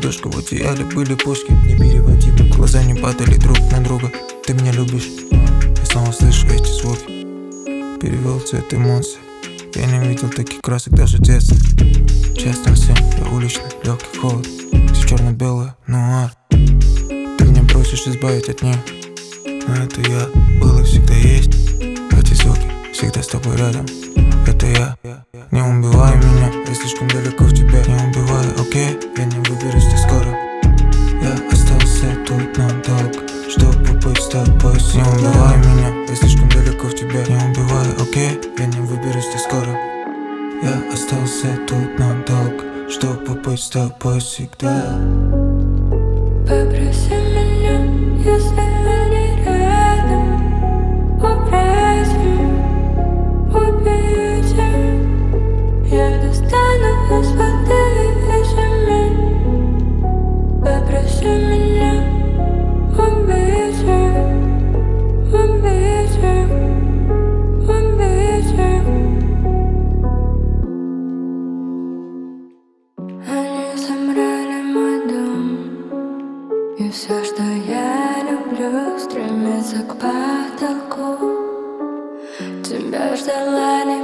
ладошка, в одеяле были пушки непереводимы, глаза не падали друг на друга. Ты меня любишь, я снова слышу эти звуки. Перевел цвет эмоций, я не видел таких красок даже в детстве. Честно всем, я уличный, легкий холод, все черно-белое, нуар. Ты меня просишь избавить от них, но это я, был и всегда есть. Эти звуки всегда с тобой рядом, это я. Не убивай меня, я слишком далеко в тебя. Не убивай, окей, я не выберусь так скоро. Я остался тут надолго, чтобы быть с тобой. Не убивай меня, я слишком далеко в тебя. Не убивай, окей, я не выберусь так скоро. Я остался тут надолго, чтобы быть с тобой всегда. Попроси меня, если они рядом. Попроси, убейте. Я достану из воды земли. Попроси меня, убейте. Убейте, убейте. Они собрали мой дом, и все, что я люблю, стремится к потолку. Тебя ждала не